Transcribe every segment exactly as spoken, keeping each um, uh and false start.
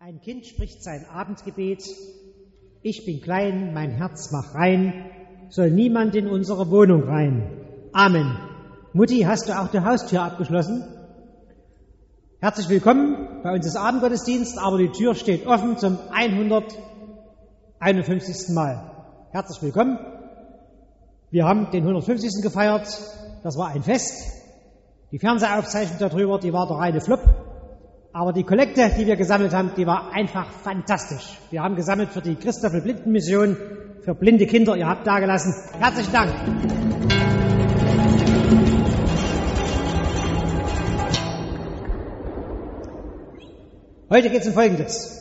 Ein Kind spricht sein Abendgebet: Ich bin klein, mein Herz mach rein, soll niemand in unsere Wohnung rein. Amen. Mutti, hast du auch die Haustür abgeschlossen? Herzlich willkommen, bei uns ist Abendgottesdienst, aber die Tür steht offen zum hunderteinundfünfzigsten Mal. Herzlich willkommen. Wir haben den hundertfünfzigsten gefeiert, das war ein Fest. Die Fernsehaufzeichnung darüber, die war der reine Flop. Aber die Kollekte, die wir gesammelt haben, die war einfach fantastisch. Wir haben gesammelt für die Christoffel-Blinden-Mission, für blinde Kinder. Ihr habt dagelassen. Herzlichen Dank. Heute geht es um Folgendes.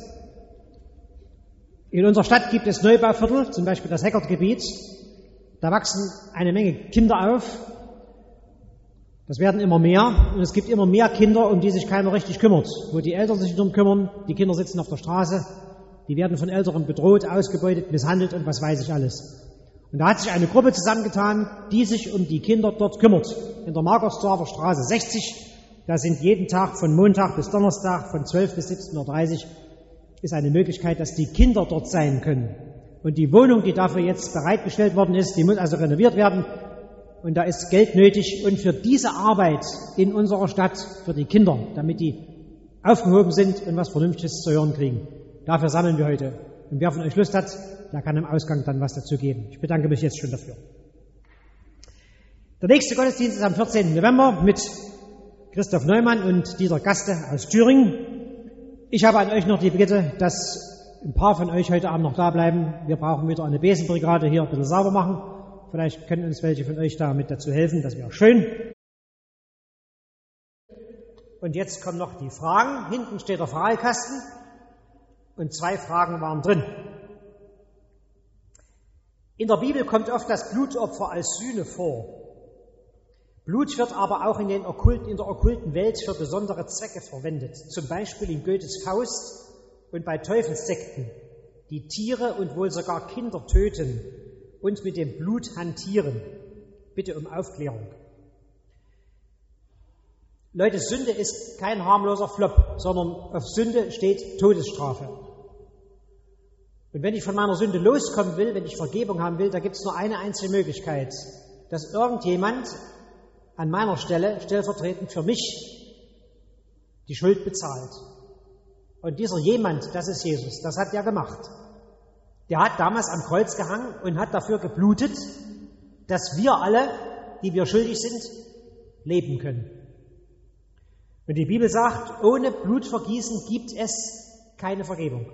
In unserer Stadt gibt es Neubauviertel, zum Beispiel das Heckert-Gebiet. Da wachsen eine Menge Kinder auf. Das werden immer mehr und es gibt immer mehr Kinder, um die sich keiner richtig kümmert, wo die Eltern sich darum kümmern. Die Kinder sitzen auf der Straße, die werden von Eltern bedroht, ausgebeutet, misshandelt und was weiß ich alles. Und da hat sich eine Gruppe zusammengetan, die sich um die Kinder dort kümmert. In der Markersdorfer Straße sechzig, da sind jeden Tag von Montag bis Donnerstag von zwölf bis siebzehn Uhr dreißig ist eine Möglichkeit, dass die Kinder dort sein können. Und die Wohnung, die dafür jetzt bereitgestellt worden ist, die muss also renoviert werden. Und da ist Geld nötig und für diese Arbeit in unserer Stadt, für die Kinder, damit die aufgehoben sind und was Vernünftiges zu hören kriegen. Dafür sammeln wir heute. Und wer von euch Lust hat, der kann im Ausgang dann was dazu geben. Ich bedanke mich jetzt schon dafür. Der nächste Gottesdienst ist am vierzehnten November mit Christoph Neumann und Dieter Gaste aus Thüringen. Ich habe an euch noch die Bitte, dass ein paar von euch heute Abend noch da bleiben. Wir brauchen wieder eine Besenbrigade hier ein bisschen sauber machen. Vielleicht können uns welche von euch damit dazu helfen, das wäre schön. Und jetzt kommen noch die Fragen. Hinten steht der Fragekasten und zwei Fragen waren drin. In der Bibel kommt oft das Blutopfer als Sühne vor. Blut wird aber auch in, den okkulten, in der okkulten Welt für besondere Zwecke verwendet. Zum Beispiel in Goethes Faust und bei Teufelssekten, die Tiere und wohl sogar Kinder töten und mit dem Blut hantieren. Bitte um Aufklärung. Leute, Sünde ist kein harmloser Flop, sondern auf Sünde steht Todesstrafe. Und wenn ich von meiner Sünde loskommen will, wenn ich Vergebung haben will, da gibt es nur eine einzige Möglichkeit, dass irgendjemand an meiner Stelle stellvertretend für mich die Schuld bezahlt. Und dieser jemand, das ist Jesus, das hat er gemacht. Der hat damals am Kreuz gehangen und hat dafür geblutet, dass wir alle, die wir schuldig sind, leben können. Und die Bibel sagt, ohne Blutvergießen gibt es keine Vergebung.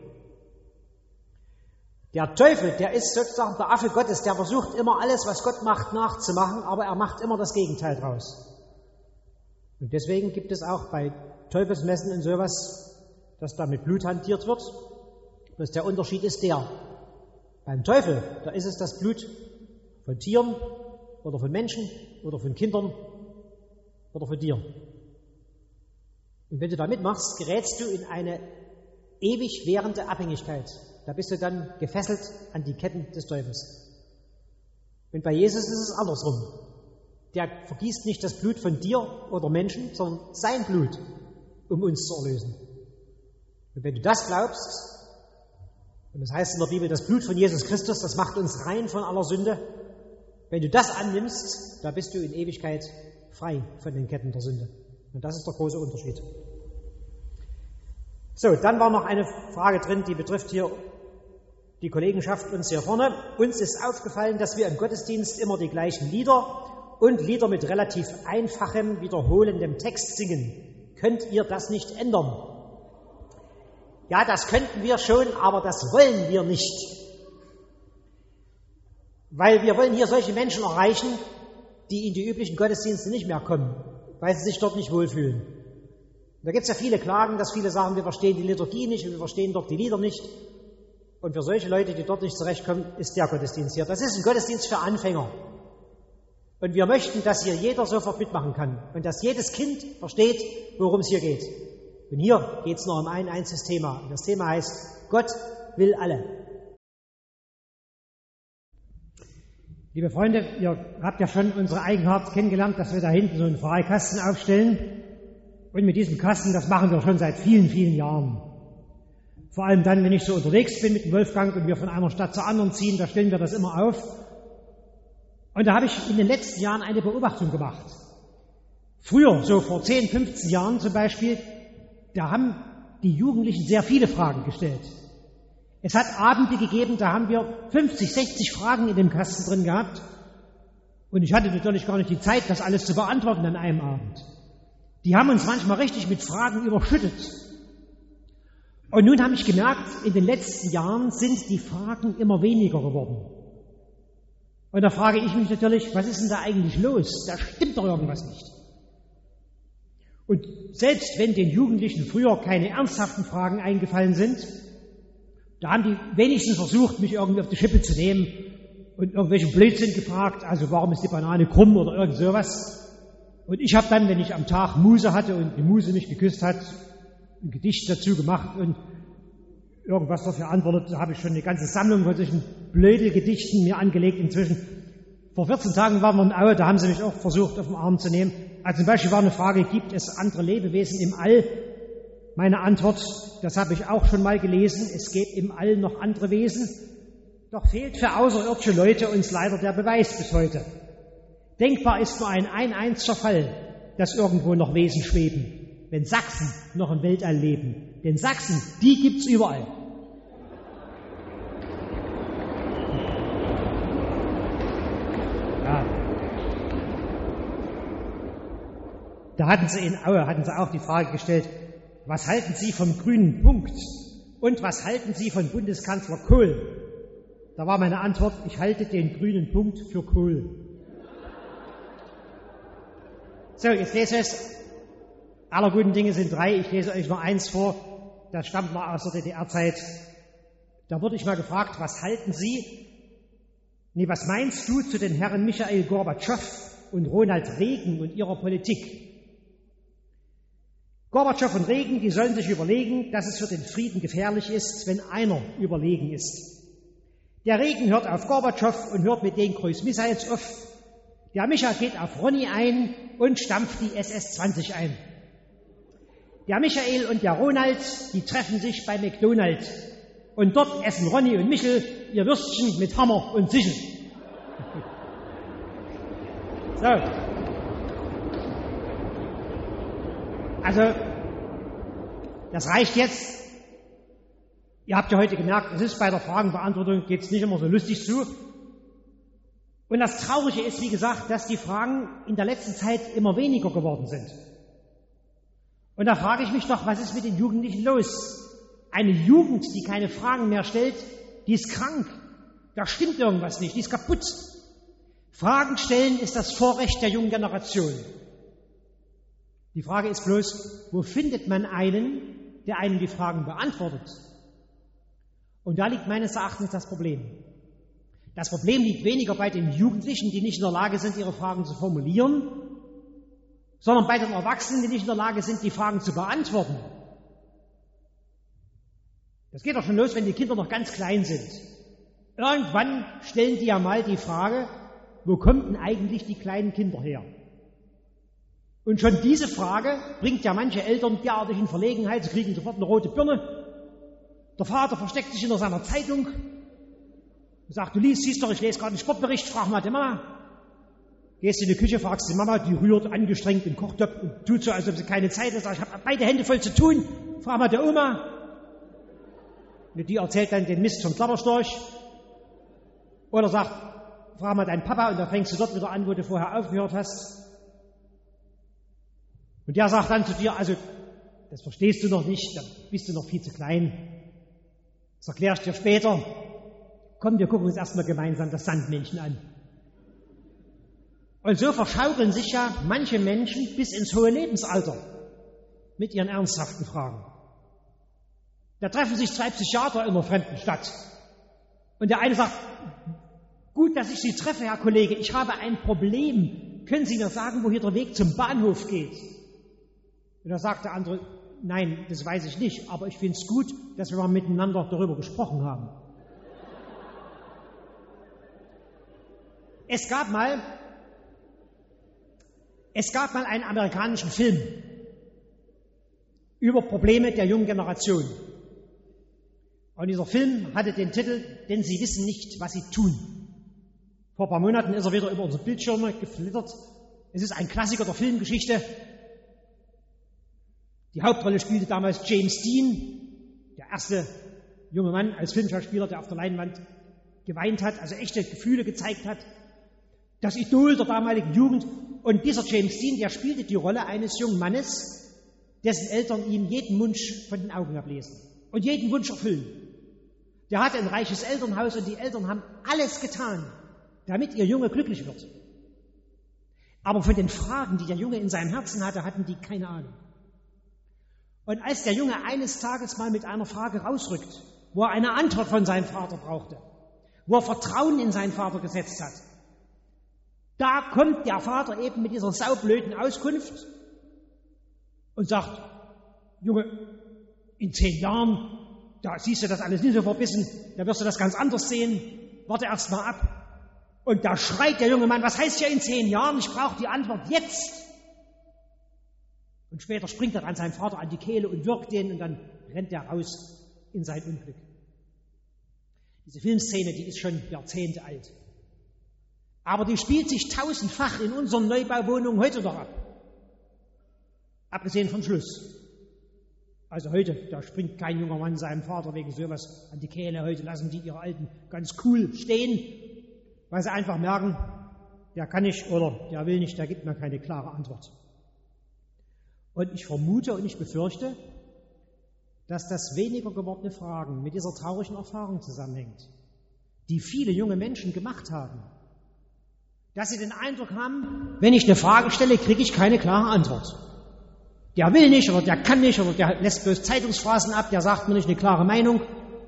Der Teufel, der ist sozusagen der Affe Gottes, der versucht immer alles, was Gott macht, nachzumachen, aber er macht immer das Gegenteil draus. Und deswegen gibt es auch bei Teufelsmessen und sowas, dass da mit Blut hantiert wird. Dass der Unterschied ist der: Beim Teufel, da ist es das Blut von Tieren oder von Menschen oder von Kindern oder von dir. Und wenn du da mitmachst, gerätst du in eine ewig währende Abhängigkeit. Da bist du dann gefesselt an die Ketten des Teufels. Und bei Jesus ist es andersrum. Der vergießt nicht das Blut von dir oder Menschen, sondern sein Blut, um uns zu erlösen. Und wenn du das glaubst, und das heißt in der Bibel, das Blut von Jesus Christus, das macht uns rein von aller Sünde. Wenn du das annimmst, da bist du in Ewigkeit frei von den Ketten der Sünde. Und das ist der große Unterschied. So, dann war noch eine Frage drin, die betrifft hier die Kollegenschaft uns hier vorne. Uns ist aufgefallen, dass wir im Gottesdienst immer die gleichen Lieder und Lieder mit relativ einfachem, wiederholendem Text singen. Könnt ihr das nicht ändern? Ja, das könnten wir schon, aber das wollen wir nicht. Weil wir wollen hier solche Menschen erreichen, die in die üblichen Gottesdienste nicht mehr kommen, weil sie sich dort nicht wohlfühlen. Da gibt es ja viele Klagen, dass viele sagen, wir verstehen die Liturgie nicht und wir verstehen dort die Lieder nicht. Und für solche Leute, die dort nicht zurechtkommen, ist der Gottesdienst hier. Das ist ein Gottesdienst für Anfänger. Und wir möchten, dass hier jeder sofort mitmachen kann und dass jedes Kind versteht, worum es hier geht. Und hier geht es noch um ein einziges Thema. Und das Thema heißt, Gott will alle. Liebe Freunde, ihr habt ja schon unsere Eigenart kennengelernt, dass wir da hinten so einen Fragekasten aufstellen. Und mit diesem Kasten, das machen wir schon seit vielen, vielen Jahren. Vor allem dann, wenn ich so unterwegs bin mit dem Wolfgang und wir von einer Stadt zur anderen ziehen, da stellen wir das immer auf. Und da habe ich in den letzten Jahren eine Beobachtung gemacht. Früher, so vor zehn, fünfzehn Jahren zum Beispiel, da haben die Jugendlichen sehr viele Fragen gestellt. Es hat Abende gegeben, da haben wir fünfzig, sechzig Fragen in dem Kasten drin gehabt. Und ich hatte natürlich gar nicht die Zeit, das alles zu beantworten an einem Abend. Die haben uns manchmal richtig mit Fragen überschüttet. Und nun habe ich gemerkt, in den letzten Jahren sind die Fragen immer weniger geworden. Und da frage ich mich natürlich, was ist denn da eigentlich los? Da stimmt doch irgendwas nicht. Und selbst wenn den Jugendlichen früher keine ernsthaften Fragen eingefallen sind, da haben die wenigstens versucht, mich irgendwie auf die Schippe zu nehmen und irgendwelchen Blödsinn gefragt, also warum ist die Banane krumm oder irgend sowas. Und ich habe dann, wenn ich am Tag Muse hatte und die Muse mich geküsst hat, ein Gedicht dazu gemacht und irgendwas dafür antwortet. Da habe ich schon eine ganze Sammlung von solchen Blödelgedichten mir angelegt inzwischen. Vor vierzehn Tagen waren wir in Aue, da haben sie mich auch versucht, auf den Arm zu nehmen. Also zum Beispiel war eine Frage, gibt es andere Lebewesen im All? Meine Antwort, das habe ich auch schon mal gelesen, es gibt im All noch andere Wesen. Doch fehlt für außerirdische Leute uns leider der Beweis bis heute. Denkbar ist nur ein ein einziger Fall, dass irgendwo noch Wesen schweben, wenn Sachsen noch im Weltall leben. Denn Sachsen, die gibt's überall. Ja. Da hatten sie in Aue, hatten sie auch die Frage gestellt, was halten Sie vom grünen Punkt? Und was halten Sie von Bundeskanzler Kohl? Da war meine Antwort, ich halte den grünen Punkt für Kohl. So, jetzt lese ich es. Aller guten Dinge sind drei. Ich lese euch noch eins vor. Das stammt noch aus der D D R-Zeit. Da wurde ich mal gefragt, was halten Sie? Nee, was meinst du zu den Herren Michail Gorbatschow und Ronald Reagan und ihrer Politik? Gorbatschow und Reagan, die sollen sich überlegen, dass es für den Frieden gefährlich ist, wenn einer überlegen ist. Der Reagan hört auf Gorbatschow und hört mit den Cruise Missiles auf. Der Micha geht auf Ronny ein und stampft die S S zwanzig ein. Der Michael und der Ronald, die treffen sich bei McDonald's. Und dort essen Ronny und Michel ihr Würstchen mit Hammer und Sichel. So. Also, das reicht jetzt. Ihr habt ja heute gemerkt, es ist bei der Fragenbeantwortung, geht es nicht immer so lustig zu. Und das Traurige ist, wie gesagt, dass die Fragen in der letzten Zeit immer weniger geworden sind. Und da frage ich mich doch, was ist mit den Jugendlichen los? Eine Jugend, die keine Fragen mehr stellt, die ist krank. Da stimmt irgendwas nicht, die ist kaputt. Fragen stellen ist das Vorrecht der jungen Generation. Die Frage ist bloß, wo findet man einen, der einem die Fragen beantwortet? Und da liegt meines Erachtens das Problem. Das Problem liegt weniger bei den Jugendlichen, die nicht in der Lage sind, ihre Fragen zu formulieren, sondern bei den Erwachsenen, die nicht in der Lage sind, die Fragen zu beantworten. Das geht doch schon los, wenn die Kinder noch ganz klein sind. Irgendwann stellen die ja mal die Frage, wo kommen denn eigentlich die kleinen Kinder her? Und schon diese Frage bringt ja manche Eltern derartig in Verlegenheit, sie kriegen sofort eine rote Birne. Der Vater versteckt sich hinter seiner Zeitung und sagt, du liest, siehst doch, ich lese gerade einen Sportbericht, frag mal die Mama. Gehst in die Küche, fragst die Mama, die rührt angestrengt im Kochtopf und tut so, als ob sie keine Zeit hat. Ich habe beide Hände voll zu tun. Frag mal der Oma. Die erzählt dann den Mist vom Klapperstorch. Oder sagt, frag mal deinen Papa und dann fängst du dort wieder an, wo du vorher aufgehört hast. Und der sagt dann zu dir, also, das verstehst du noch nicht, da bist du noch viel zu klein. Das erkläre ich dir später. Komm, wir gucken uns erstmal gemeinsam das Sandmännchen an. Und so verschaukeln sich ja manche Menschen bis ins hohe Lebensalter mit ihren ernsthaften Fragen. Da treffen sich zwei Psychiater in einer fremden Stadt. Und der eine sagt, gut, dass ich Sie treffe, Herr Kollege, ich habe ein Problem. Können Sie mir sagen, wo hier der Weg zum Bahnhof geht? Und da sagt der andere, nein, das weiß ich nicht, aber ich finde es gut, dass wir mal miteinander darüber gesprochen haben. Es gab mal, es gab mal einen amerikanischen Film über Probleme der jungen Generation. Und dieser Film hatte den Titel, denn sie wissen nicht, was sie tun. Vor ein paar Monaten ist er wieder über unsere Bildschirme geflittert. Es ist ein Klassiker der Filmgeschichte. Die Hauptrolle spielte damals James Dean, der erste junge Mann als Filmschauspieler, der auf der Leinwand geweint hat, also echte Gefühle gezeigt hat. Das Idol der damaligen Jugend. Und dieser James Dean, der spielte die Rolle eines jungen Mannes, dessen Eltern ihm jeden Wunsch von den Augen ablesen und jeden Wunsch erfüllen. Der hatte ein reiches Elternhaus und die Eltern haben alles getan, damit ihr Junge glücklich wird. Aber von den Fragen, die der Junge in seinem Herzen hatte, hatten die keine Ahnung. Und als der Junge eines Tages mal mit einer Frage rausrückt, wo er eine Antwort von seinem Vater brauchte, wo er Vertrauen in seinen Vater gesetzt hat, da kommt der Vater eben mit dieser saublöden Auskunft und sagt, Junge, in zehn Jahren, da siehst du das alles nicht so verbissen, da wirst du das ganz anders sehen, warte erst mal ab. Und da schreit der junge Mann, was heißt ja in zehn Jahren, ich brauche die Antwort jetzt. Und später springt er an seinen Vater an die Kehle und wirkt den und dann rennt er raus in sein Unglück. Diese Filmszene, die ist schon Jahrzehnte alt. Aber die spielt sich tausendfach in unseren Neubauwohnungen heute noch ab. Abgesehen vom Schluss. Also heute, da springt kein junger Mann seinem Vater wegen sowas an die Kehle. Heute lassen die ihre Alten ganz cool stehen, weil sie einfach merken, der kann nicht oder der will nicht, der gibt mir keine klare Antwort. Und ich vermute und ich befürchte, dass das weniger gewordene Fragen mit dieser traurigen Erfahrung zusammenhängt, die viele junge Menschen gemacht haben. Dass sie den Eindruck haben, wenn ich eine Frage stelle, kriege ich keine klare Antwort. Der will nicht oder der kann nicht oder der lässt bloß Zeitungsphrasen ab, der sagt mir nicht eine klare Meinung.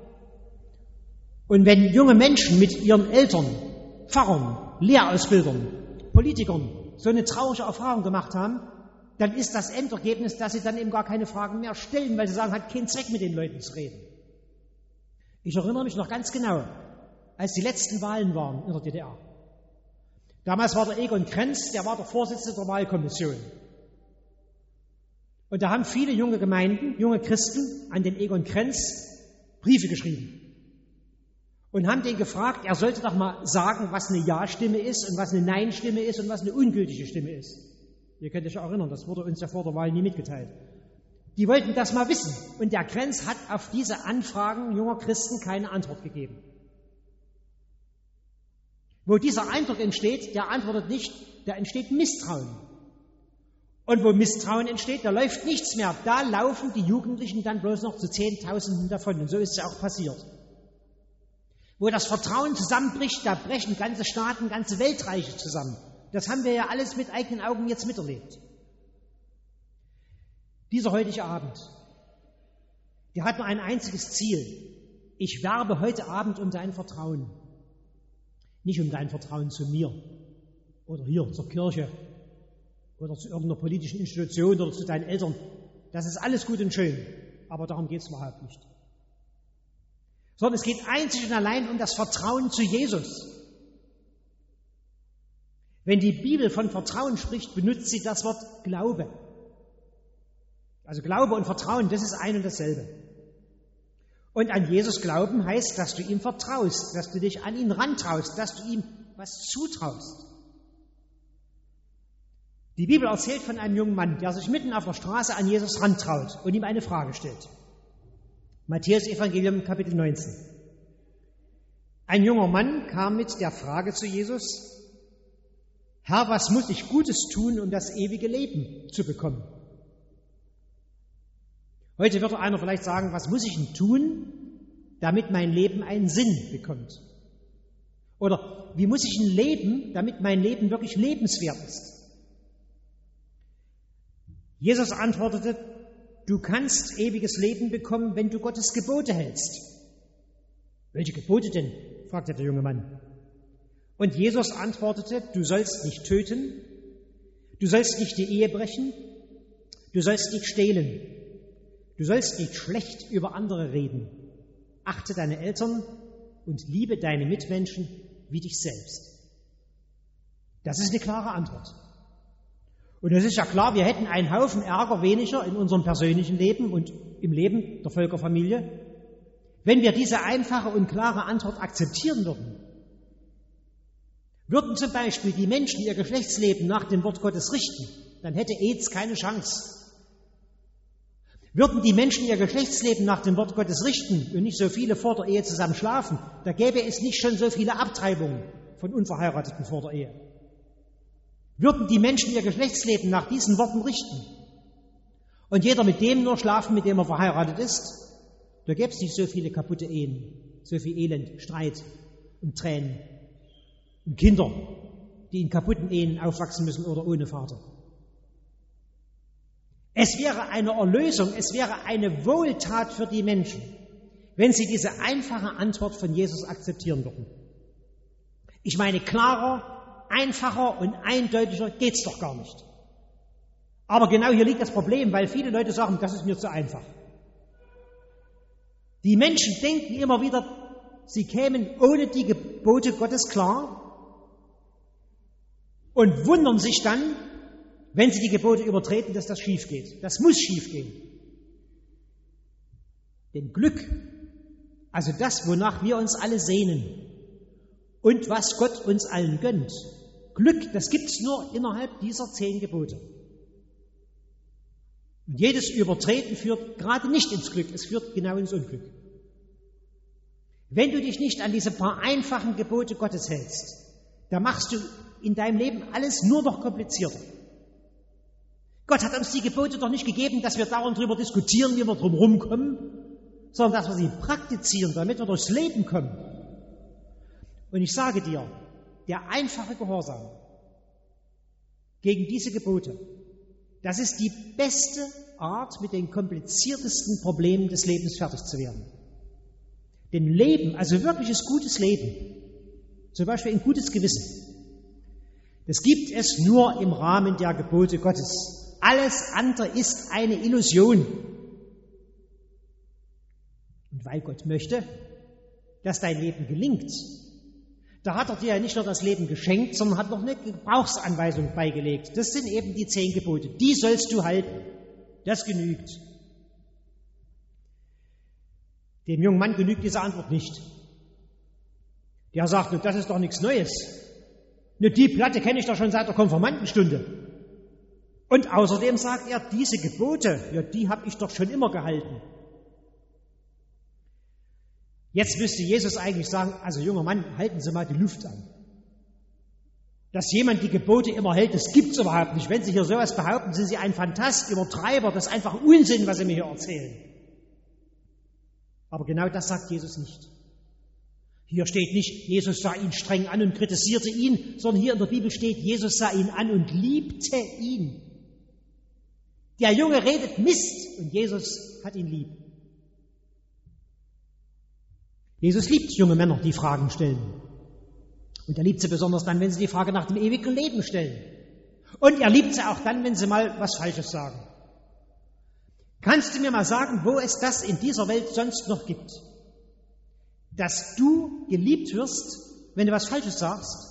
Und wenn junge Menschen mit ihren Eltern, Pfarrern, Lehrausbildern, Politikern so eine traurige Erfahrung gemacht haben, dann ist das Endergebnis, dass sie dann eben gar keine Fragen mehr stellen, weil sie sagen, hat keinen Zweck, mit den Leuten zu reden. Ich erinnere mich noch ganz genau, als die letzten Wahlen waren in der D D R. Damals war der Egon Krenz, der war der Vorsitzende der Wahlkommission. Und da haben viele junge Gemeinden, junge Christen an den Egon Krenz Briefe geschrieben und haben den gefragt, er sollte doch mal sagen, was eine Ja-Stimme ist und was eine Nein-Stimme ist und was eine ungültige Stimme ist. Ihr könnt euch erinnern, das wurde uns ja vor der Wahl nie mitgeteilt. Die wollten das mal wissen und der Krenz hat auf diese Anfragen junger Christen keine Antwort gegeben. Wo dieser Eindruck entsteht, der antwortet nicht, da entsteht Misstrauen. Und wo Misstrauen entsteht, da läuft nichts mehr. Da laufen die Jugendlichen dann bloß noch zu Zehntausenden davon. Und so ist es ja auch passiert. Wo das Vertrauen zusammenbricht, da brechen ganze Staaten, ganze Weltreiche zusammen. Das haben wir ja alles mit eigenen Augen jetzt miterlebt. Dieser heutige Abend, der hat nur ein einziges Ziel. Ich werbe heute Abend um dein Vertrauen. Nicht um dein Vertrauen zu mir oder hier zur Kirche oder zu irgendeiner politischen Institution oder zu deinen Eltern. Das ist alles gut und schön, aber darum geht es überhaupt nicht. Sondern es geht einzig und allein um das Vertrauen zu Jesus. Wenn die Bibel von Vertrauen spricht, benutzt sie das Wort Glaube. Also Glaube und Vertrauen, das ist ein und dasselbe. Und an Jesus glauben heißt, dass du ihm vertraust, dass du dich an ihn rantraust, dass du ihm was zutraust. Die Bibel erzählt von einem jungen Mann, der sich mitten auf der Straße an Jesus rantraut und ihm eine Frage stellt. Matthäus Evangelium Kapitel neunzehn. Ein junger Mann kam mit der Frage zu Jesus: Herr, was muss ich Gutes tun, um das ewige Leben zu bekommen? Heute würde einer vielleicht sagen, was muss ich denn tun, damit mein Leben einen Sinn bekommt? Oder wie muss ich denn leben, damit mein Leben wirklich lebenswert ist? Jesus antwortete: Du kannst ewiges Leben bekommen, wenn du Gottes Gebote hältst. Welche Gebote denn? Fragte der junge Mann. Und Jesus antwortete: Du sollst nicht töten, du sollst nicht die Ehe brechen, du sollst nicht stehlen, du sollst nicht schlecht über andere reden, achte deine Eltern und liebe deine Mitmenschen wie dich selbst. Das ist eine klare Antwort. Und es ist ja klar, wir hätten einen Haufen Ärger weniger in unserem persönlichen Leben und im Leben der Völkerfamilie, Wenn wir diese einfache und klare Antwort akzeptieren würden, würden zum Beispiel die Menschen ihr Geschlechtsleben nach dem Wort Gottes richten, dann hätte AIDS keine Chance. Würden die Menschen ihr Geschlechtsleben nach dem Wort Gottes richten und nicht so viele vor der Ehe zusammen schlafen, da gäbe es nicht schon so viele Abtreibungen von Unverheirateten vor der Ehe. Würden die Menschen ihr Geschlechtsleben nach diesen Worten richten und jeder mit dem nur schlafen, mit dem er verheiratet ist, da gäbe es nicht so viele kaputte Ehen, so viel Elend, Streit und Tränen und Kinder, die in kaputten Ehen aufwachsen müssen oder ohne Vater. Es wäre eine Erlösung, es wäre eine Wohltat für die Menschen, wenn sie diese einfache Antwort von Jesus akzeptieren würden. Ich meine, klarer, einfacher und eindeutiger geht's doch gar nicht. Aber genau hier liegt das Problem, weil viele Leute sagen, das ist mir zu einfach. Die Menschen denken immer wieder, sie kämen ohne die Gebote Gottes klar und wundern sich dann, wenn sie die Gebote übertreten, dass das schief geht. Das muss schief gehen. Denn Glück, also das, wonach wir uns alle sehnen und was Gott uns allen gönnt, Glück, das gibt's nur innerhalb dieser zehn Gebote. Und jedes Übertreten führt gerade nicht ins Glück, es führt genau ins Unglück. Wenn du dich nicht an diese paar einfachen Gebote Gottes hältst, dann machst du in deinem Leben alles nur noch komplizierter. Gott hat uns die Gebote doch nicht gegeben, dass wir dauernd darüber diskutieren, wie wir drum rumkommen, sondern dass wir sie praktizieren, damit wir durchs Leben kommen. Und ich sage dir, der einfache Gehorsam gegen diese Gebote, das ist die beste Art, mit den kompliziertesten Problemen des Lebens fertig zu werden. Denn Leben, also wirkliches gutes Leben, zum Beispiel ein gutes Gewissen, das gibt es nur im Rahmen der Gebote Gottes. Alles andere ist eine Illusion. Und weil Gott möchte, dass dein Leben gelingt, da hat er dir ja nicht nur das Leben geschenkt, sondern hat noch eine Gebrauchsanweisung beigelegt. Das sind eben die zehn Gebote. Die sollst du halten. Das genügt. Dem jungen Mann genügt diese Antwort nicht. Der sagt, das ist doch nichts Neues. Die Platte kenne ich doch schon seit der Konfirmandenstunde. Und außerdem sagt er, diese Gebote, ja, die habe ich doch schon immer gehalten. Jetzt müsste Jesus eigentlich sagen, also junger Mann, halten Sie mal die Luft an. Dass jemand die Gebote immer hält, das gibt's überhaupt nicht. Wenn Sie hier sowas behaupten, sind Sie ein Phantast, Übertreiber, das ist einfach Unsinn, was Sie mir hier erzählen. Aber genau das sagt Jesus nicht. Hier steht nicht, Jesus sah ihn streng an und kritisierte ihn, sondern hier in der Bibel steht, Jesus sah ihn an und liebte ihn. Der Junge redet Mist und Jesus hat ihn lieb. Jesus liebt junge Männer, die Fragen stellen. Und er liebt sie besonders dann, wenn sie die Frage nach dem ewigen Leben stellen. Und er liebt sie auch dann, wenn sie mal was Falsches sagen. Kannst du mir mal sagen, wo es das in dieser Welt sonst noch gibt? Dass du geliebt wirst, wenn du was Falsches sagst?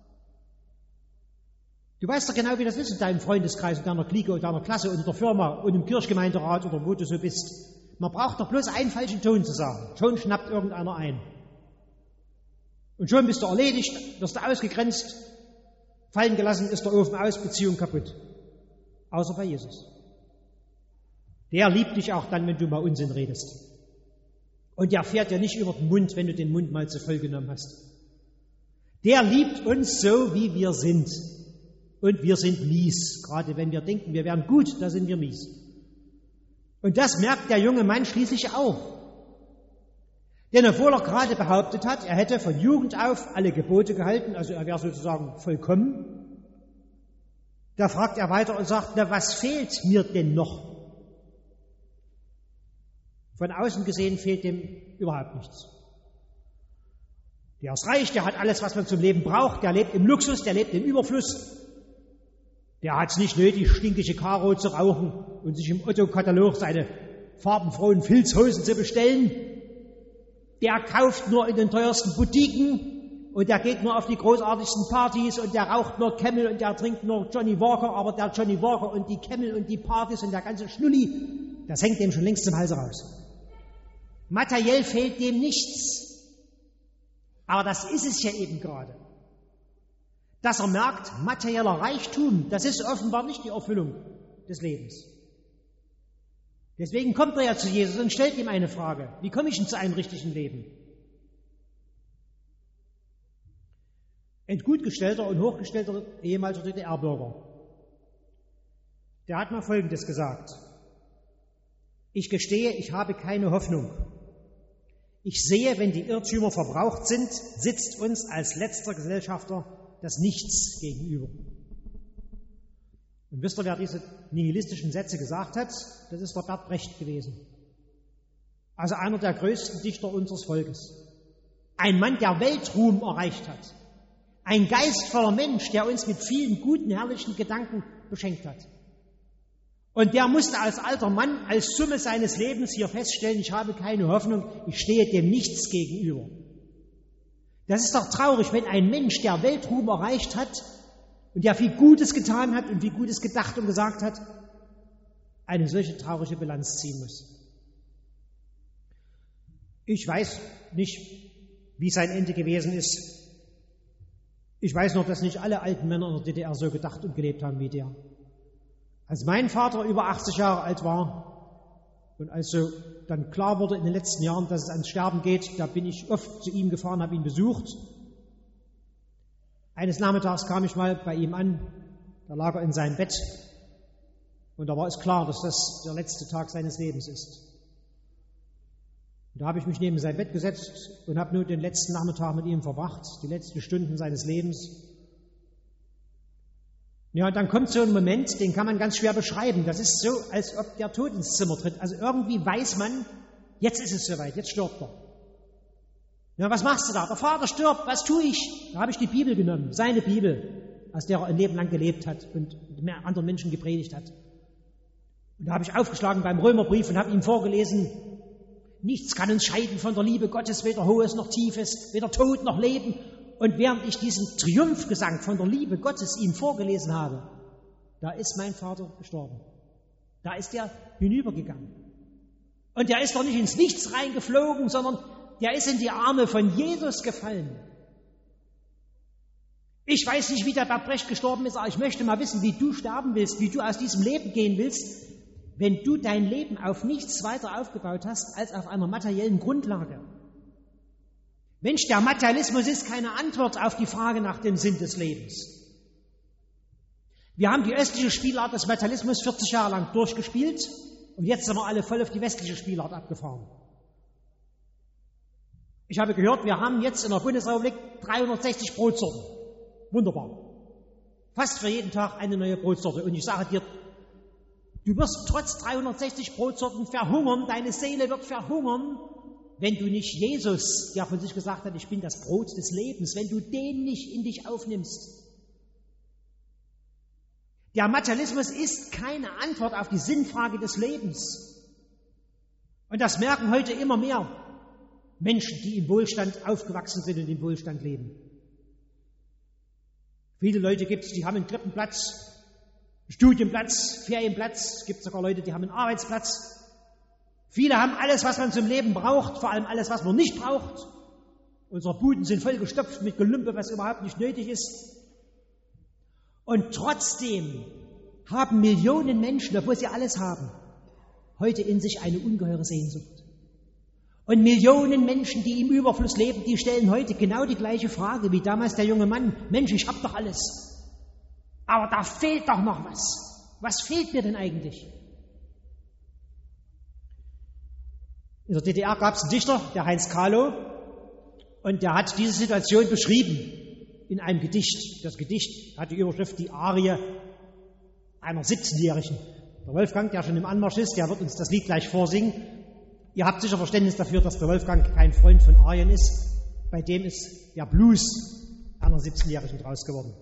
Du weißt doch genau, wie das ist in deinem Freundeskreis, in deiner Clique, in deiner Klasse und in der Firma und im Kirchgemeinderat oder wo du so bist. Man braucht doch bloß einen falschen Ton zu sagen. Schon schnappt irgendeiner ein. Und schon bist du erledigt, wirst du ausgegrenzt, fallen gelassen, ist der Ofen aus, Beziehung kaputt. Außer bei Jesus. Der liebt dich auch dann, wenn du mal Unsinn redest. Und der fährt dir nicht über den Mund, wenn du den Mund mal zu voll genommen hast. Der liebt uns so, wie wir sind. Und wir sind mies. Gerade wenn wir denken, wir wären gut, da sind wir mies. Und das merkt der junge Mann schließlich auch. Denn obwohl er gerade behauptet hat, er hätte von Jugend auf alle Gebote gehalten, also er wäre sozusagen vollkommen, da fragt er weiter und sagt, na, was fehlt mir denn noch? Von außen gesehen fehlt dem überhaupt nichts. Der ist reich, der hat alles, was man zum Leben braucht, der lebt im Luxus, der lebt im Überfluss. Der hat es nicht nötig, stinkige Karo zu rauchen und sich im Otto-Katalog seine farbenfrohen Filzhosen zu bestellen. Der kauft nur in den teuersten Boutiquen und der geht nur auf die großartigsten Partys und der raucht nur Camel und der trinkt nur Johnny Walker, aber der Johnny Walker und die Camel und die Partys und der ganze Schnulli, das hängt dem schon längst zum Halse raus. Materiell fehlt dem nichts. Aber das ist es ja eben gerade. Dass er merkt, materieller Reichtum, das ist offenbar nicht die Erfüllung des Lebens. Deswegen kommt er ja zu Jesus und stellt ihm eine Frage. Wie komme ich denn zu einem richtigen Leben? Ein gutgestellter und hochgestellter ehemaliger D D R-Bürger, der hat mal Folgendes gesagt. Ich gestehe, ich habe keine Hoffnung. Ich sehe, wenn die Irrtümer verbraucht sind, sitzt uns als letzter Gesellschafter das Nichts gegenüber. Und wisst ihr, wer diese nihilistischen Sätze gesagt hat? Das ist der Bert Brecht gewesen. Also einer der größten Dichter unseres Volkes. Ein Mann, der Weltruhm erreicht hat. Ein geistvoller Mensch, der uns mit vielen guten, herrlichen Gedanken beschenkt hat. Und der musste als alter Mann, als Summe seines Lebens hier feststellen, ich habe keine Hoffnung, ich stehe dem Nichts gegenüber. Das ist doch traurig, wenn ein Mensch, der Weltruhm erreicht hat und der viel Gutes getan hat und viel Gutes gedacht und gesagt hat, eine solche traurige Bilanz ziehen muss. Ich weiß nicht, wie sein Ende gewesen ist. Ich weiß noch, dass nicht alle alten Männer in der D D R so gedacht und gelebt haben wie der. Als mein Vater über achtzig Jahre alt war und als so dann klar wurde in den letzten Jahren, dass es ans Sterben geht, da bin ich oft zu ihm gefahren, habe ihn besucht. Eines Nachmittags kam ich mal bei ihm an, da lag er in seinem Bett und da war es klar, dass das der letzte Tag seines Lebens ist. Und da habe ich mich neben sein Bett gesetzt und habe nur den letzten Nachmittag mit ihm verbracht, die letzten Stunden seines Lebens. Ja, und dann kommt so ein Moment, den kann man ganz schwer beschreiben. Das ist so, als ob der Tod ins Zimmer tritt. Also irgendwie weiß man, jetzt ist es soweit, jetzt stirbt er. Ja, was machst du da? Der Vater stirbt, was tue ich? Da habe ich die Bibel genommen, seine Bibel, aus der er ein Leben lang gelebt hat und anderen Menschen gepredigt hat. Und da habe ich aufgeschlagen beim Römerbrief und habe ihm vorgelesen, nichts kann uns scheiden von der Liebe Gottes, weder Hohes noch Tiefes, weder Tod noch Leben. Und während ich diesen Triumphgesang von der Liebe Gottes ihm vorgelesen habe, da ist mein Vater gestorben. Da ist er hinübergegangen. Und der ist doch nicht ins Nichts reingeflogen, sondern der ist in die Arme von Jesus gefallen. Ich weiß nicht, wie der Bert Brecht gestorben ist, aber ich möchte mal wissen, wie du sterben willst, wie du aus diesem Leben gehen willst, wenn du dein Leben auf nichts weiter aufgebaut hast als auf einer materiellen Grundlage. Mensch, der Materialismus ist keine Antwort auf die Frage nach dem Sinn des Lebens. Wir haben die östliche Spielart des Materialismus vierzig Jahre lang durchgespielt und jetzt sind wir alle voll auf die westliche Spielart abgefahren. Ich habe gehört, wir haben jetzt in der Bundesrepublik dreihundertsechzig Brotsorten. Wunderbar. Fast für jeden Tag eine neue Brotsorte. Und ich sage dir, du wirst trotz dreihundertsechzig Brotsorten verhungern, deine Seele wird verhungern, wenn du nicht Jesus, der von sich gesagt hat, ich bin das Brot des Lebens, wenn du den nicht in dich aufnimmst. Der Materialismus ist keine Antwort auf die Sinnfrage des Lebens. Und das merken heute immer mehr Menschen, die im Wohlstand aufgewachsen sind und im Wohlstand leben. Viele Leute gibt es, die haben einen Krippenplatz, Studienplatz, Ferienplatz, es gibt sogar Leute, die haben einen Arbeitsplatz. Viele haben alles, was man zum Leben braucht, vor allem alles, was man nicht braucht. Unsere Buden sind voll gestopft mit Gelümpe, was überhaupt nicht nötig ist. Und trotzdem haben Millionen Menschen, obwohl sie alles haben, heute in sich eine ungeheure Sehnsucht. Und Millionen Menschen, die im Überfluss leben, die stellen heute genau die gleiche Frage wie damals der junge Mann. Mensch, ich hab doch alles. Aber da fehlt doch noch was. Was fehlt mir denn eigentlich? In der D D R gab es einen Dichter, der Heinz Kahlow, und der hat diese Situation beschrieben in einem Gedicht. Das Gedicht hat die Überschrift Die Arie einer siebzehnjährigen. Der Wolfgang, der schon im Anmarsch ist, der wird uns das Lied gleich vorsingen. Ihr habt sicher Verständnis dafür, dass der Wolfgang kein Freund von Arien ist. Bei dem ist der Blues einer siebzehnjährigen draus geworden.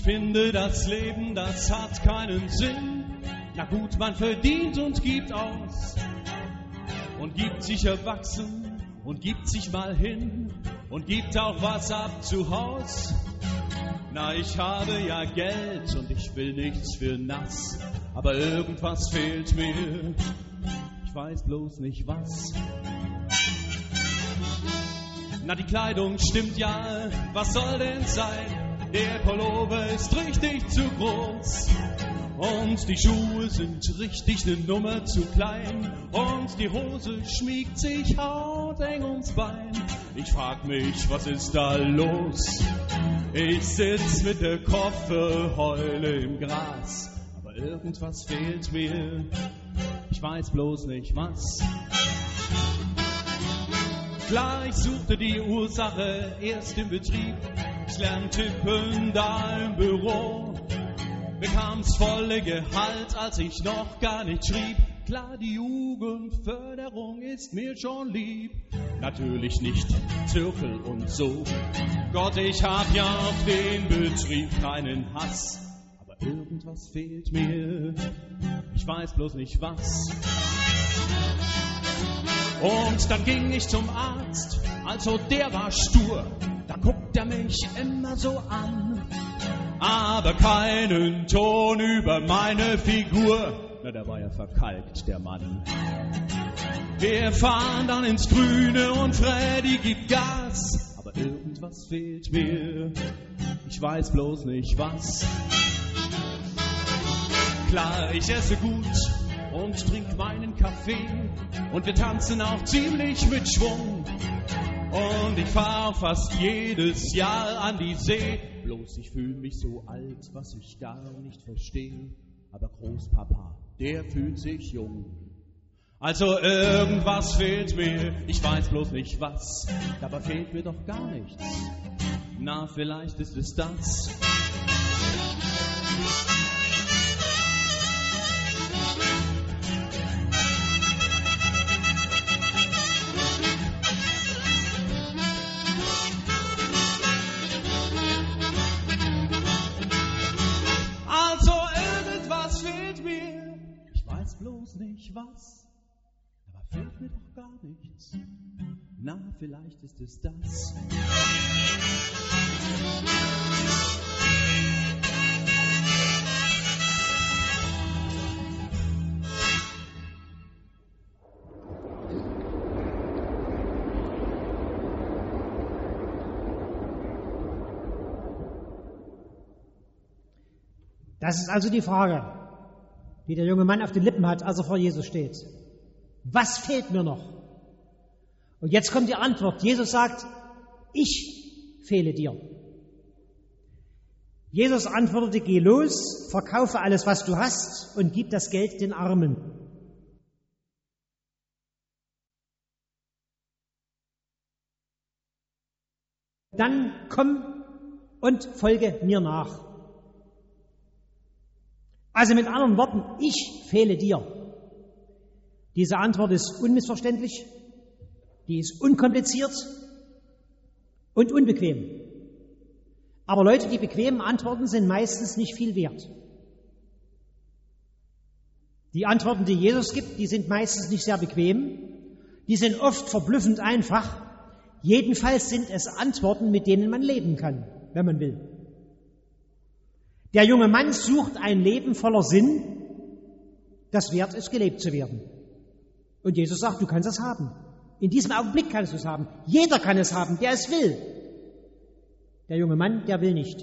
finde, das Leben, das hat keinen Sinn. Na gut, man verdient und gibt aus und gibt sich erwachsen und gibt sich mal hin und gibt auch was ab zu Haus. Na, ich habe ja Geld und ich will nichts für nass, aber irgendwas fehlt mir, ich weiß bloß nicht was. Na, die Kleidung stimmt ja, was soll denn sein? Der Pullover ist richtig zu groß und die Schuhe sind richtig eine Nummer zu klein und die Hose schmiegt sich hauteng ums Bein. Ich frag mich, was ist da los? Ich sitz mit der Kofferheule im Gras, aber irgendwas fehlt mir, ich weiß bloß nicht was. Klar, ich suchte die Ursache erst im Betrieb, ich lernte tippen da im Büro, bekam's volle Gehalt, als ich noch gar nicht schrieb. Klar, die Jugendförderung ist mir schon lieb, natürlich nicht Zirkel und so. Gott, ich hab ja auf den Betrieb keinen Hass, aber irgendwas fehlt mir, ich weiß bloß nicht was. Und dann ging ich zum Arzt, also der war stur, da guckt er mich immer so an, aber keinen Ton über meine Figur. Na, der war ja verkalkt, der Mann. Wir fahren dann ins Grüne und Freddy gibt Gas, aber irgendwas fehlt mir, ich weiß bloß nicht was. Klar, ich esse gut und trink meinen Kaffee und wir tanzen auch ziemlich mit Schwung und ich fahr auch fast jedes Jahr an die See. Bloß ich fühl mich so alt, was ich gar nicht verstehe, aber Großpapa, der fühlt sich jung. Also irgendwas fehlt mir, ich weiß bloß nicht was, dabei fehlt mir doch gar nichts. Na, vielleicht ist es das. Bloß nicht was, aber fehlt mir doch gar nichts. Na, vielleicht ist es das. Das ist also die Frage, die der junge Mann auf den Lippen hat, als er vor Jesus steht. Was fehlt mir noch? Und jetzt kommt die Antwort. Jesus sagt, ich fehle dir. Jesus antwortete, geh los, verkaufe alles, was du hast und gib das Geld den Armen. Dann komm und folge mir nach. Also mit anderen Worten, ich fehle dir. Diese Antwort ist unmissverständlich, die ist unkompliziert und unbequem. Aber Leute, die bequemen Antworten sind meistens nicht viel wert. Die Antworten, die Jesus gibt, die sind meistens nicht sehr bequem, die sind oft verblüffend einfach. Jedenfalls sind es Antworten, mit denen man leben kann, wenn man will. Der junge Mann sucht ein Leben voller Sinn, das wert ist, gelebt zu werden. Und Jesus sagt, du kannst es haben. In diesem Augenblick kannst du es haben. Jeder kann es haben, der es will. Der junge Mann, der will nicht.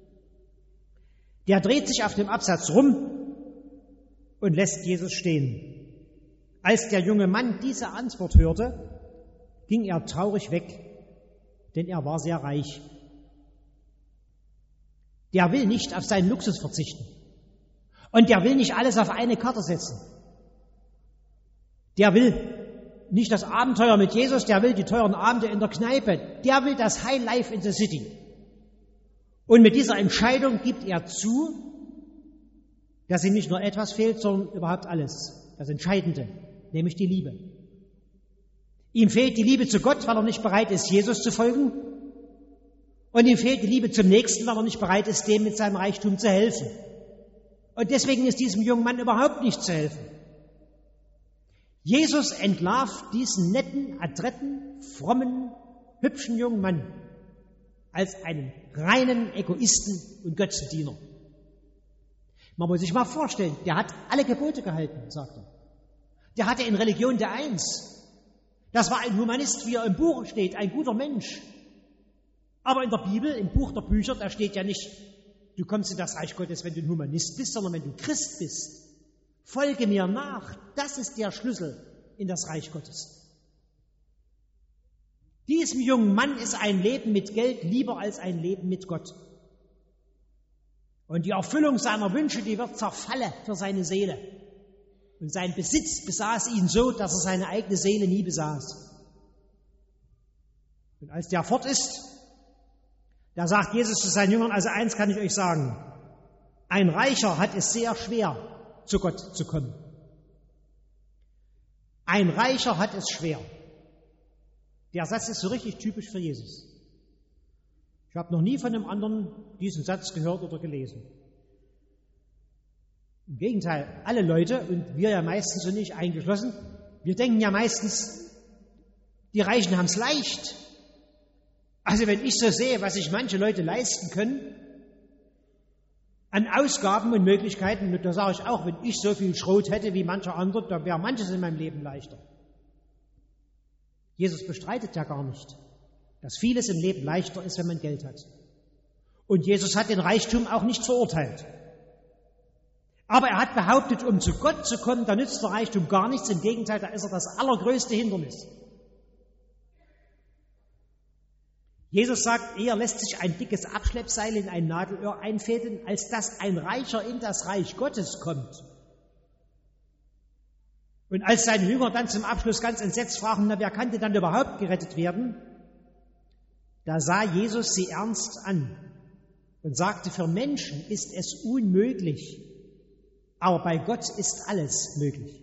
Der dreht sich auf dem Absatz rum und lässt Jesus stehen. Als der junge Mann diese Antwort hörte, ging er traurig weg, denn er war sehr reich. Der will nicht auf seinen Luxus verzichten. Und der will nicht alles auf eine Karte setzen. Der will nicht das Abenteuer mit Jesus, der will die teuren Abende in der Kneipe. Der will das High Life in the City. Und mit dieser Entscheidung gibt er zu, dass ihm nicht nur etwas fehlt, sondern überhaupt alles. Das Entscheidende, nämlich die Liebe. Ihm fehlt die Liebe zu Gott, weil er nicht bereit ist, Jesus zu folgen. Und ihm fehlt die Liebe zum Nächsten, weil er nicht bereit ist, dem mit seinem Reichtum zu helfen. Und deswegen ist diesem jungen Mann überhaupt nicht zu helfen. Jesus entlarvt diesen netten, adretten, frommen, hübschen jungen Mann als einen reinen Egoisten und Götzendiener. Man muss sich mal vorstellen, der hat alle Gebote gehalten, sagt er. Der hatte in Religion der Eins. Das war ein Humanist, wie er im Buch steht, ein guter Mensch. Aber in der Bibel, im Buch der Bücher, da steht ja nicht, du kommst in das Reich Gottes, wenn du ein Humanist bist, sondern wenn du Christ bist. Folge mir nach. Das ist der Schlüssel in das Reich Gottes. Diesem jungen Mann ist ein Leben mit Geld lieber als ein Leben mit Gott. Und die Erfüllung seiner Wünsche, die wird zerfallen für seine Seele. Und sein Besitz besaß ihn so, dass er seine eigene Seele nie besaß. Und als der fort ist, da sagt Jesus zu seinen Jüngern, also eins kann ich euch sagen, ein Reicher hat es sehr schwer, zu Gott zu kommen. Ein Reicher hat es schwer. Der Satz ist so richtig typisch für Jesus. Ich habe noch nie von einem anderen diesen Satz gehört oder gelesen. Im Gegenteil, alle Leute, und wir ja meistens so nicht eingeschlossen, wir denken ja meistens, die Reichen haben es leicht. Also wenn ich so sehe, was sich manche Leute leisten können, an Ausgaben und Möglichkeiten, und da sage ich auch, wenn ich so viel Schrot hätte wie mancher andere, dann wäre manches in meinem Leben leichter. Jesus bestreitet ja gar nicht, dass vieles im Leben leichter ist, wenn man Geld hat. Und Jesus hat den Reichtum auch nicht verurteilt. Aber er hat behauptet, um zu Gott zu kommen, da nützt der Reichtum gar nichts. Im Gegenteil, da ist er das allergrößte Hindernis. Jesus sagt, eher lässt sich ein dickes Abschleppseil in ein Nadelöhr einfädeln, als dass ein Reicher in das Reich Gottes kommt. Und als seine Jünger dann zum Abschluss ganz entsetzt fragen, na, wer kann denn dann überhaupt gerettet werden? Da sah Jesus sie ernst an und sagte, für Menschen ist es unmöglich, aber bei Gott ist alles möglich.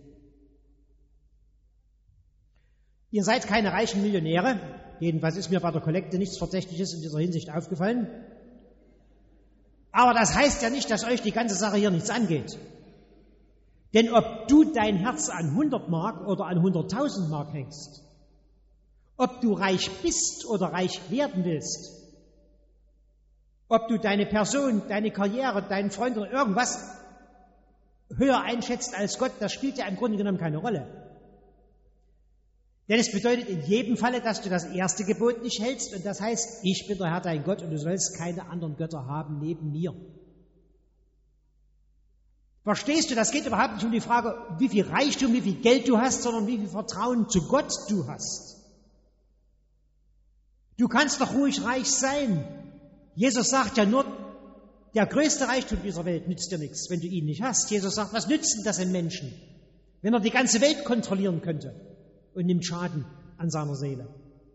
Ihr seid keine reichen Millionäre, jedenfalls ist mir bei der Kollekte nichts Verdächtiges in dieser Hinsicht aufgefallen. Aber das heißt ja nicht, dass euch die ganze Sache hier nichts angeht. Denn ob du dein Herz an hundert Mark oder an hunderttausend Mark hängst, ob du reich bist oder reich werden willst, ob du deine Person, deine Karriere, deinen Freund oder irgendwas höher einschätzt als Gott, das spielt ja im Grunde genommen keine Rolle. Denn es bedeutet in jedem Falle, dass du das erste Gebot nicht hältst, und das heißt, ich bin der Herr dein Gott und du sollst keine anderen Götter haben neben mir. Verstehst du, das geht überhaupt nicht um die Frage, wie viel Reichtum, wie viel Geld du hast, sondern wie viel Vertrauen zu Gott du hast. Du kannst doch ruhig reich sein. Jesus sagt ja nur, der größte Reichtum dieser Welt nützt dir nichts, wenn du ihn nicht hast. Jesus sagt, was nützt denn das im Menschen, wenn er die ganze Welt kontrollieren könnte und nimmt Schaden an seiner Seele?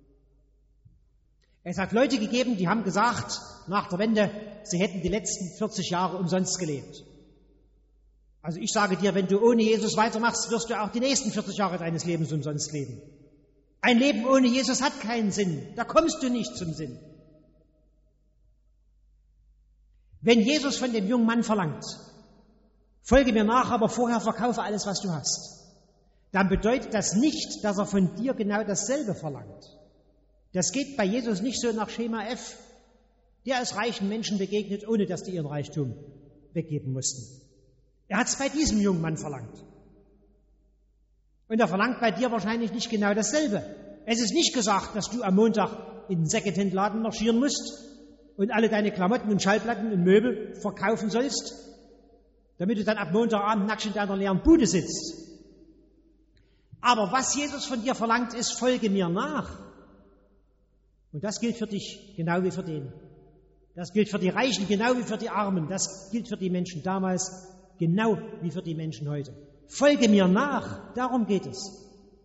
Es hat Leute gegeben, die haben gesagt, nach der Wende, sie hätten die letzten vierzig Jahre umsonst gelebt. Also ich sage dir, wenn du ohne Jesus weitermachst, wirst du auch die nächsten vierzig Jahre deines Lebens umsonst leben. Ein Leben ohne Jesus hat keinen Sinn. Da kommst du nicht zum Sinn. Wenn Jesus von dem jungen Mann verlangt, folge mir nach, aber vorher verkaufe alles, was du hast, dann bedeutet das nicht, dass er von dir genau dasselbe verlangt. Das geht bei Jesus nicht so nach Schema F. Der ist reichen Menschen begegnet, ohne dass die ihren Reichtum weggeben mussten. Er hat es bei diesem jungen Mann verlangt. Und er verlangt bei dir wahrscheinlich nicht genau dasselbe. Es ist nicht gesagt, dass du am Montag in den Secondhand-Laden marschieren musst und alle deine Klamotten und Schallplatten und Möbel verkaufen sollst, damit du dann ab Montagabend nackt in deiner leeren Bude sitzt. Aber was Jesus von dir verlangt, ist, folge mir nach. Und das gilt für dich genau wie für den. Das gilt für die Reichen genau wie für die Armen. Das gilt für die Menschen damals genau wie für die Menschen heute. Folge mir nach, darum geht es.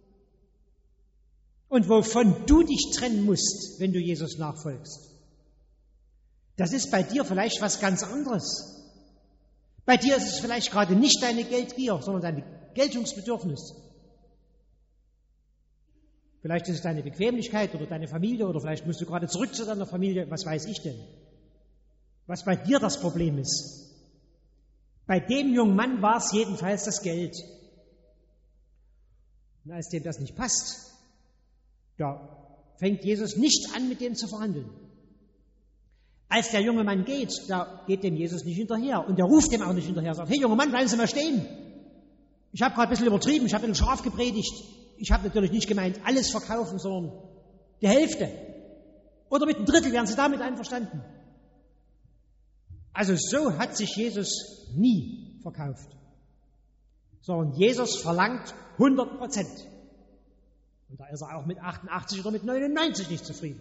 Und wovon du dich trennen musst, wenn du Jesus nachfolgst, das ist bei dir vielleicht was ganz anderes. Bei dir ist es vielleicht gerade nicht deine Geldgier, sondern dein Geltungsbedürfnis. Vielleicht ist es deine Bequemlichkeit oder deine Familie oder vielleicht musst du gerade zurück zu deiner Familie, was weiß ich denn? Was bei dir das Problem ist. Bei dem jungen Mann war es jedenfalls das Geld. Und als dem das nicht passt, da fängt Jesus nicht an, mit dem zu verhandeln. Als der junge Mann geht, da geht dem Jesus nicht hinterher und der ruft dem auch nicht hinterher. Er sagt, hey junger Mann, bleiben Sie mal stehen. Ich habe gerade ein bisschen übertrieben, ich habe ein bisschen scharf gepredigt. Ich habe natürlich nicht gemeint, alles verkaufen, sondern die Hälfte. Oder mit einem Drittel, wären Sie damit einverstanden? Also so hat sich Jesus nie verkauft. Sondern Jesus verlangt hundert Prozent. Und da ist er auch mit achtundachtzig oder mit neunundneunzig nicht zufrieden.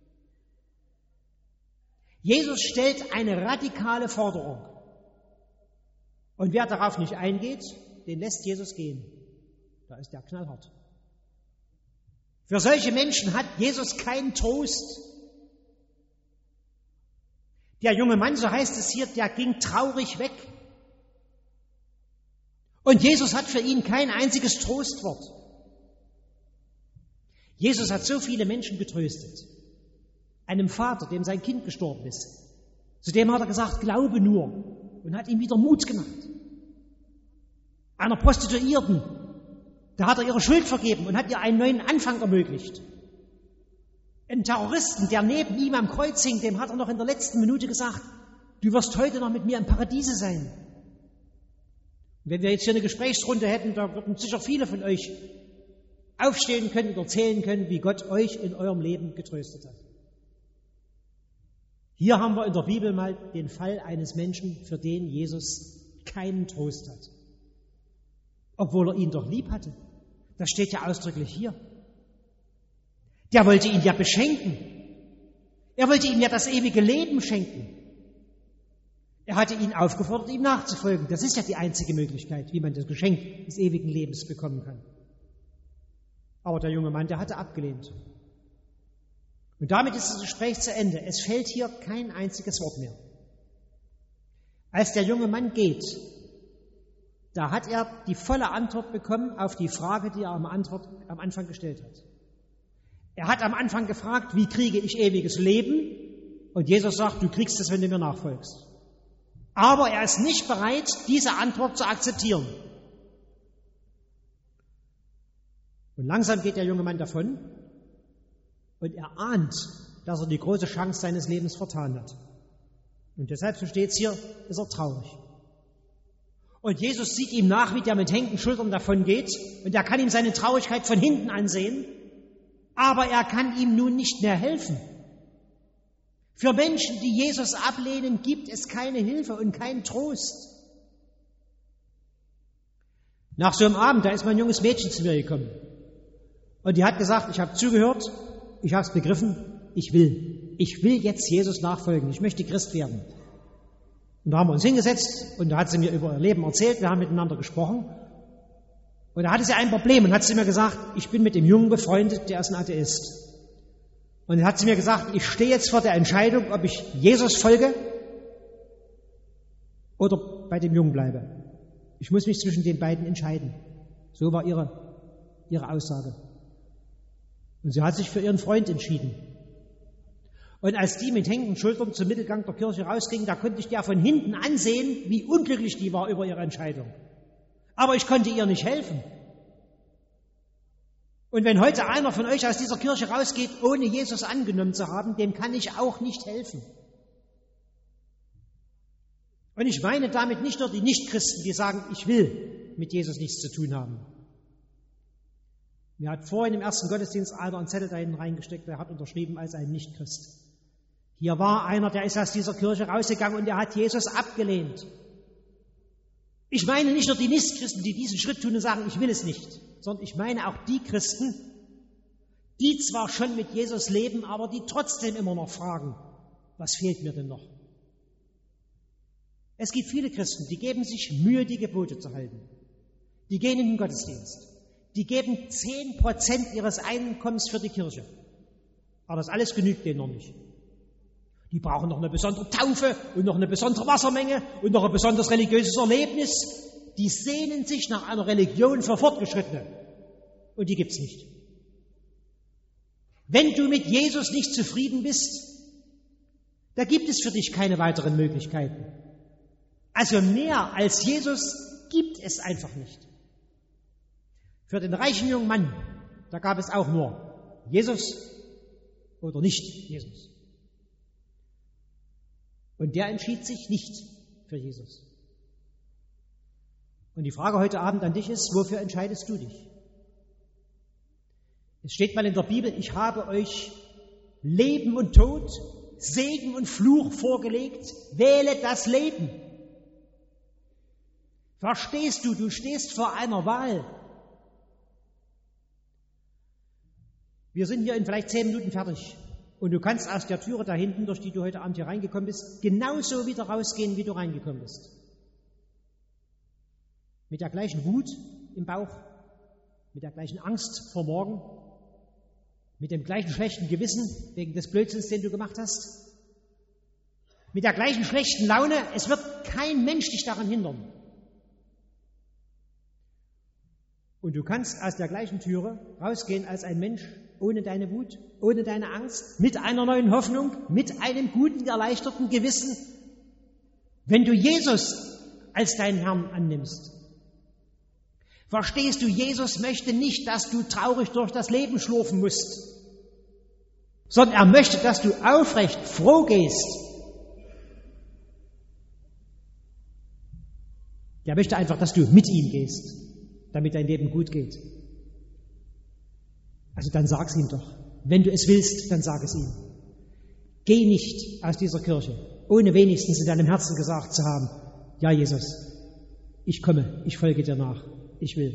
Jesus stellt eine radikale Forderung. Und wer darauf nicht eingeht, den lässt Jesus gehen. Da ist der knallhart. Für solche Menschen hat Jesus keinen Trost. Der junge Mann, so heißt es hier, der ging traurig weg. Und Jesus hat für ihn kein einziges Trostwort. Jesus hat so viele Menschen getröstet. Einem Vater, dem sein Kind gestorben ist. Zu dem hat er gesagt, glaube nur, und hat ihm wieder Mut gemacht. Einer Prostituierten, da hat er ihre Schuld vergeben und hat ihr einen neuen Anfang ermöglicht. Ein Terroristen, der neben ihm am Kreuz hing, dem hat er noch in der letzten Minute gesagt, du wirst heute noch mit mir im Paradiese sein. Und wenn wir jetzt hier eine Gesprächsrunde hätten, da würden sicher viele von euch aufstehen können und erzählen können, wie Gott euch in eurem Leben getröstet hat. Hier haben wir in der Bibel mal den Fall eines Menschen, für den Jesus keinen Trost hat. Obwohl er ihn doch lieb hatte. Das steht ja ausdrücklich hier. Der wollte ihn ja beschenken. Er wollte ihm ja das ewige Leben schenken. Er hatte ihn aufgefordert, ihm nachzufolgen. Das ist ja die einzige Möglichkeit, wie man das Geschenk des ewigen Lebens bekommen kann. Aber der junge Mann, der hatte abgelehnt. Und damit ist das Gespräch zu Ende. Es fällt hier kein einziges Wort mehr. Als der junge Mann geht, da hat er die volle Antwort bekommen auf die Frage, die er am, Antwort, am Anfang gestellt hat. Er hat am Anfang gefragt, wie kriege ich ewiges Leben? Und Jesus sagt, du kriegst es, wenn du mir nachfolgst. Aber er ist nicht bereit, diese Antwort zu akzeptieren. Und langsam geht der junge Mann davon und er ahnt, dass er die große Chance seines Lebens vertan hat. Und deshalb, so steht es hier, ist er traurig. Und Jesus sieht ihm nach, wie der mit hängenden Schultern davon geht und er kann ihm seine Traurigkeit von hinten ansehen, aber er kann ihm nun nicht mehr helfen. Für Menschen, die Jesus ablehnen, gibt es keine Hilfe und keinen Trost. Nach so einem Abend, da ist mein junges Mädchen zu mir gekommen. Und die hat gesagt, ich habe zugehört, ich habe es begriffen, ich will. Ich will jetzt Jesus nachfolgen, ich möchte Christ werden. Und da haben wir uns hingesetzt und da hat sie mir über ihr Leben erzählt, wir haben miteinander gesprochen. Und da hatte sie ein Problem und hat sie mir gesagt, ich bin mit dem Jungen befreundet, der ist ein Atheist. Und dann hat sie mir gesagt, ich stehe jetzt vor der Entscheidung, ob ich Jesus folge oder bei dem Jungen bleibe. Ich muss mich zwischen den beiden entscheiden. So war ihre, ihre Aussage. Und sie hat sich für ihren Freund entschieden. Und als die mit hängenden Schultern zum Mittelgang der Kirche rausging, da konnte ich der von hinten ansehen, wie unglücklich die war über ihre Entscheidung. Aber ich konnte ihr nicht helfen. Und wenn heute einer von euch aus dieser Kirche rausgeht, ohne Jesus angenommen zu haben, dem kann ich auch nicht helfen. Und ich meine damit nicht nur die Nichtchristen, die sagen, ich will mit Jesus nichts zu tun haben. Mir hat vorhin im ersten Gottesdienst einer einen Zettel da hinten reingesteckt, der hat unterschrieben als ein Nichtchrist. Hier war einer, der ist aus dieser Kirche rausgegangen und der hat Jesus abgelehnt. Ich meine nicht nur die Nichtchristen, die diesen Schritt tun und sagen, ich will es nicht, sondern ich meine auch die Christen, die zwar schon mit Jesus leben, aber die trotzdem immer noch fragen, was fehlt mir denn noch? Es gibt viele Christen, die geben sich Mühe, die Gebote zu halten. Die gehen in den Gottesdienst. Die geben zehn Prozent ihres Einkommens für die Kirche. Aber das alles genügt denen noch nicht. Die brauchen noch eine besondere Taufe und noch eine besondere Wassermenge und noch ein besonderes religiöses Erlebnis. Die sehnen sich nach einer Religion für Fortgeschrittene. Und die gibt's nicht. Wenn du mit Jesus nicht zufrieden bist, da gibt es für dich keine weiteren Möglichkeiten. Also mehr als Jesus gibt es einfach nicht. Für den reichen jungen Mann, da gab es auch nur Jesus oder nicht Jesus. Und der entschied sich nicht für Jesus. Und die Frage heute Abend an dich ist, wofür entscheidest du dich? Es steht mal in der Bibel, ich habe euch Leben und Tod, Segen und Fluch vorgelegt, wähle das Leben. Verstehst du, du stehst vor einer Wahl. Wir sind hier in vielleicht zehn Minuten fertig und du kannst aus der Türe da hinten, durch die du heute Abend hier reingekommen bist, genauso wieder rausgehen, wie du reingekommen bist. Mit der gleichen Wut im Bauch, mit der gleichen Angst vor morgen, mit dem gleichen schlechten Gewissen wegen des Blödsinns, den du gemacht hast, mit der gleichen schlechten Laune. Es wird kein Mensch dich daran hindern. Und du kannst aus der gleichen Türe rausgehen als ein Mensch, ohne deine Wut, ohne deine Angst, mit einer neuen Hoffnung, mit einem guten, erleichterten Gewissen, wenn du Jesus als deinen Herrn annimmst. Verstehst du, Jesus möchte nicht, dass du traurig durch das Leben schlurfen musst, sondern er möchte, dass du aufrecht, froh gehst. Er möchte einfach, dass du mit ihm gehst, damit dein Leben gut geht. Also dann sag's ihm doch. Wenn du es willst, dann sag es ihm. Geh nicht aus dieser Kirche, ohne wenigstens in deinem Herzen gesagt zu haben, ja Jesus, ich komme, ich folge dir nach, ich will.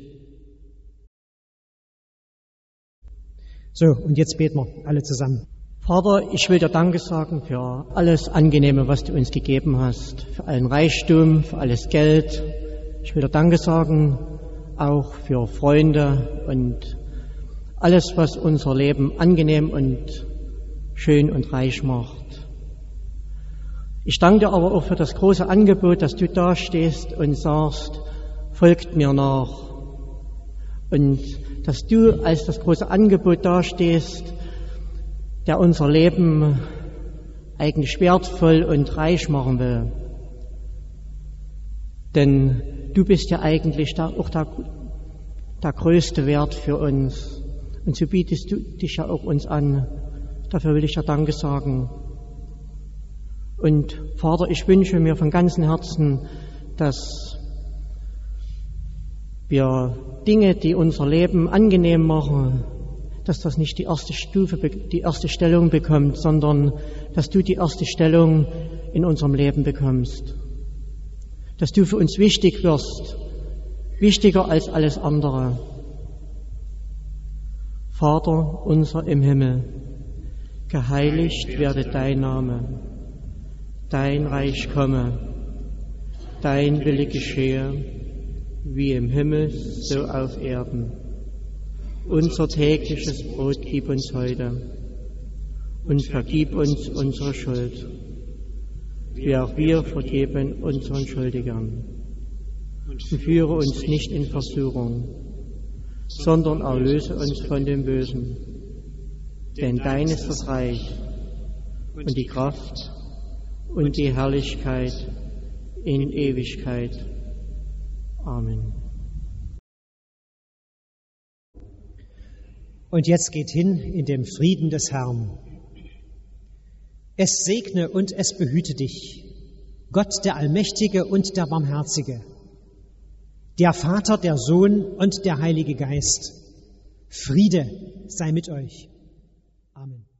So, und jetzt beten wir alle zusammen. Vater, ich will dir Danke sagen für alles Angenehme, was du uns gegeben hast, für allen Reichtum, für alles Geld. Ich will dir Danke sagen, auch für Freunde und alles, was unser Leben angenehm und schön und reich macht. Ich danke dir aber auch für das große Angebot, dass du da stehst und sagst, folgt mir nach. Und dass du als das große Angebot dastehst, der unser Leben eigentlich wertvoll und reich machen will. Denn du bist ja eigentlich da, auch der, der größte Wert für uns. Und so bietest du dich ja auch uns an. Dafür will ich dir Danke sagen. Und Vater, ich wünsche mir von ganzem Herzen, dass wir Dinge, die unser Leben angenehm machen, dass das nicht die erste Stufe, die erste Stellung bekommt, sondern dass du die erste Stellung in unserem Leben bekommst. Dass du für uns wichtig wirst, wichtiger als alles andere. Vater unser im Himmel, geheiligt werde dein Name, dein Reich komme, dein Wille geschehe, wie im Himmel, so auf Erden. Unser tägliches Brot gib uns heute und vergib uns unsere Schuld, wie auch wir vergeben unseren Schuldigern. Und führe uns nicht in Versuchung, sondern erlöse uns von dem Bösen. Denn dein ist das Reich und die Kraft und die Herrlichkeit in Ewigkeit. Amen. Und jetzt geht hin in dem Frieden des Herrn. Es segne und es behüte dich, Gott der Allmächtige und der Barmherzige, der Vater, der Sohn und der Heilige Geist. Friede sei mit euch. Amen.